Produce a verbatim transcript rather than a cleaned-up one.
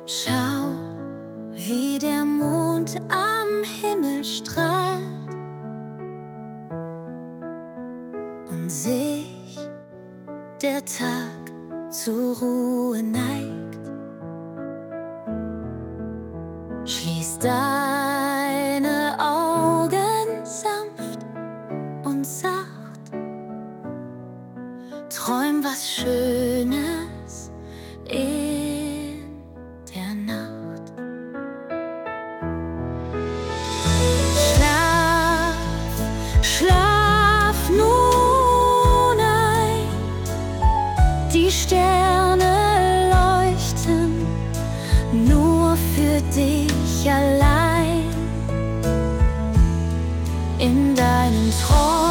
Schau, wie der Mond am Himmel strahlt und sich der Tag zur Ruhe neigt. Schließ deine Augen sanft und sacht, träum was Schönes in der Nacht. Schlaf, schlaf nun ein, die Sterne leuchten nur für dich allein. In deinen Träumen